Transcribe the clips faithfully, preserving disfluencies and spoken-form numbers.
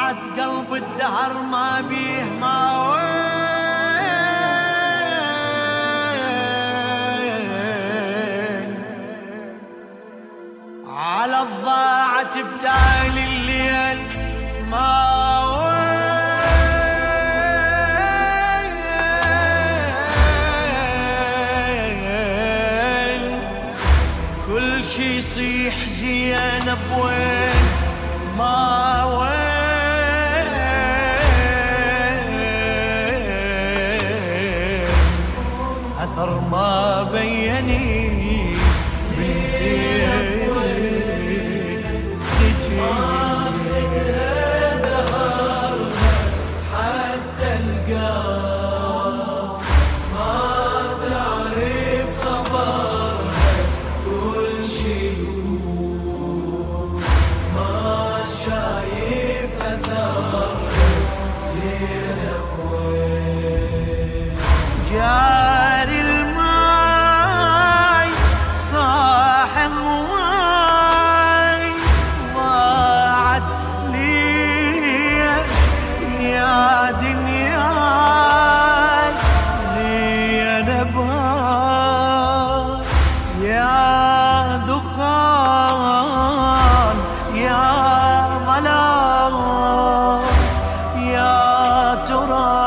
ضاعت قلب الدهر ما بيه ما وين، على الضاعت بتالي الليل ما وين، كل شي يصيح زينب وين ما وين، أثر ما بيني بنتي السجين حتى القلب ما تعرف خبرها، كل شي شايف أثر زينب وين، جاري الماي صاح هواي ضاعت ليش يا دنياي زينب هاي يا دخان يا يا ترى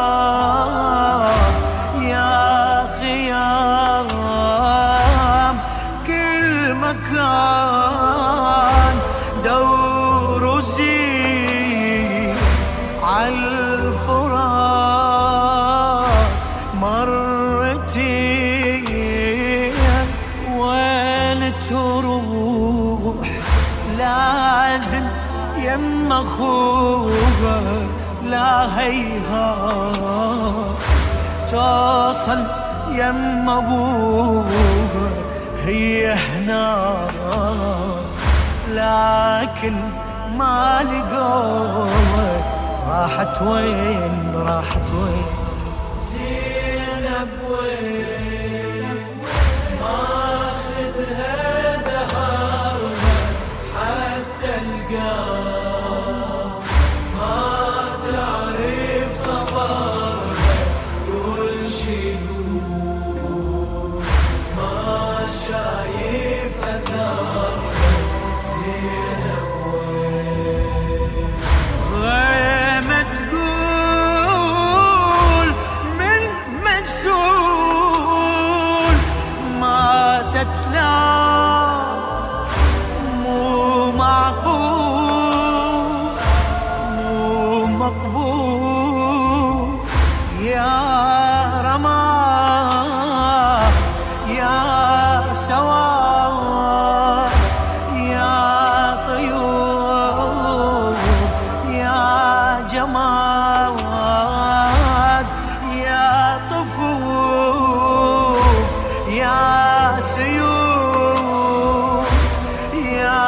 يا خيام كل مكان دور سي عالفراق مرتين وين تروح لازم يم اخوها لا هيهات توصل يم ابوها هي هنا، لكن ما لقوها راحت وين راحت وين زينب وين، ماخذها دهرها حتى القلب ما تعرف خبرها، كل شي ما شايف أثرها زينب وين، غيمة تقول من مسؤول ماتت لا مو معقول مو مقبول، يا رماه يا سواه يا طيور يا جماد يا طفوف يا سيوف يا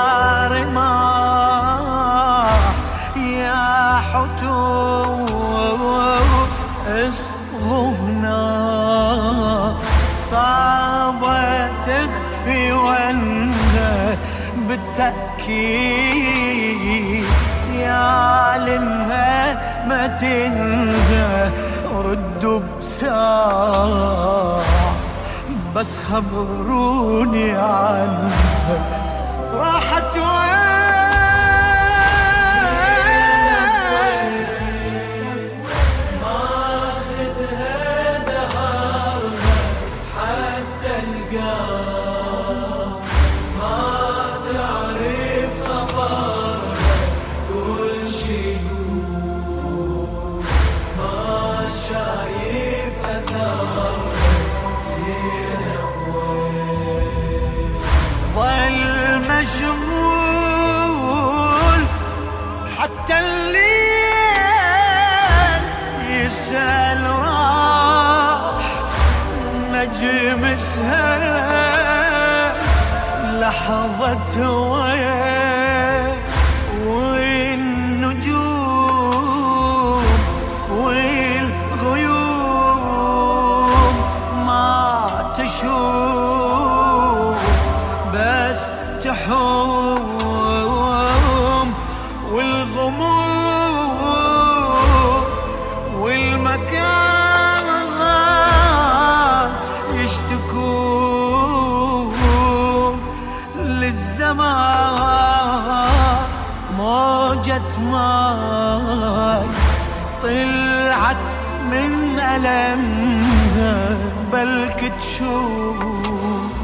رماح يا حتوف، اصغوا هنا صعبة تخفي وانها بالتأكيد يعلمها ما تنهى، ردوا بساعة بس خبروني عنها راحت وين، ماخذها دهرها حتى القلب ما تعرف خبرها، كل شي ما شايف أثرها زينب وين، ظل مشغول حتى الليل يسأل راح نجم سهل لحظة وين، والنجوم والغيوم ما تشوف بس تحوم، والغموم ماي طلعت من ألمها، بلك تشوف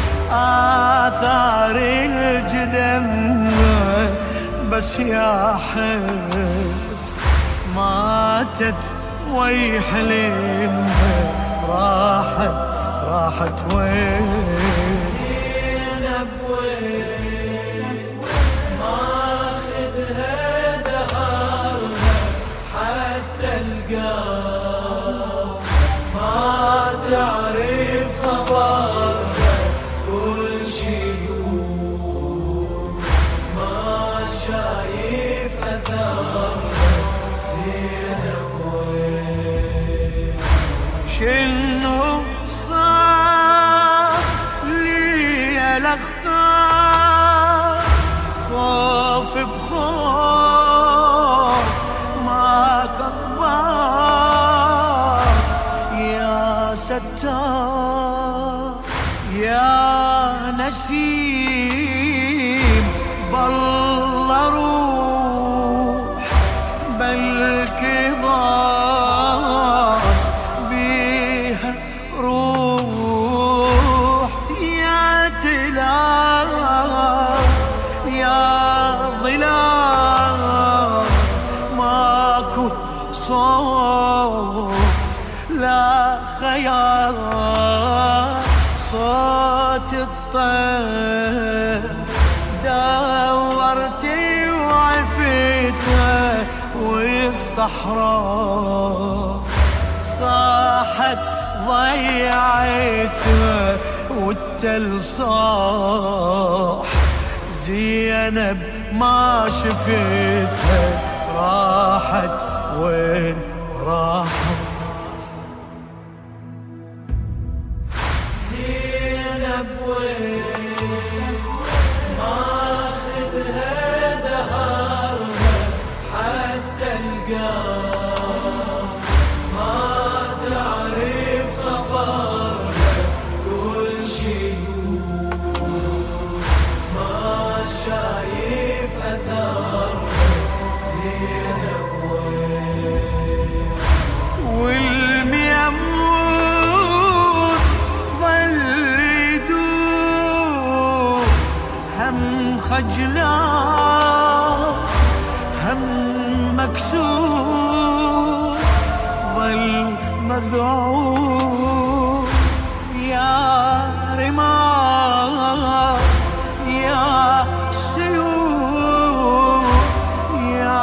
آثار الجدم، بس يا حف ماتت ويحلمها، راحت راحت وين زينب وين ماخذها دهرها، حتى القلب ما تعرف خبرها، كل شي يقول ما شايف أثرها. زينب وين شنو صار لي الاختار، خوف بخوف ماك اخبار، يا ستار يا نسيم بالله روح، بلك ضاع بيها روح، يا تلال يا ظلال، ماكو صوت لا خيال، صوت الطير دورتي وعفتها، والصحراء صاحت ضيعتها، والتل صاح زينب ما شفتها، راحت وين راحت. زينب وين ماخذها دهرها، حتى القلب ما تعرف خبرها، كل شي يقول ما شايف أثرها. زينب وين والميمون ظل يدور، هم خجلان هم مكسور، ظل مذعور، يا رمال يا سيوف، يا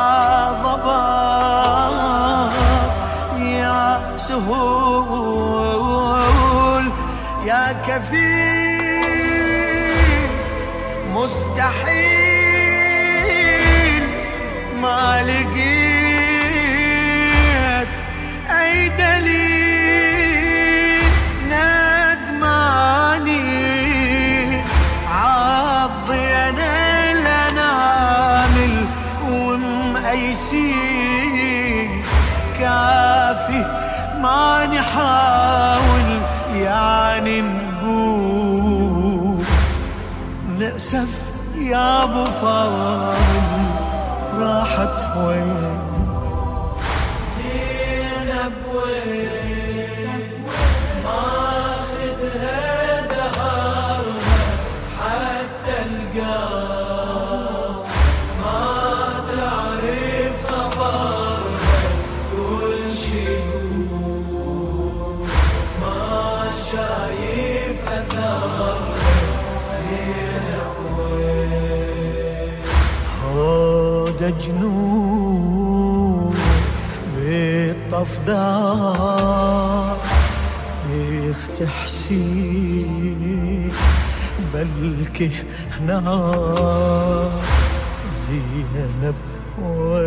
ضباب يا سهول، يا كفيل مستحيل ما لقيت أي دليل، ندماني عضينا الأنامل ومأيسين، كافي ما نحاول يعني نقول نأسف يا ابو فاضل، راحت وين. زينب وين ماخذها دهرها، حتى القلب ما تعرف خبرها، كل شي يقول ما شايف أثرها. زينب وين هذا جنون بالطف ذا يختحسين، بلكي هنا زينب وين.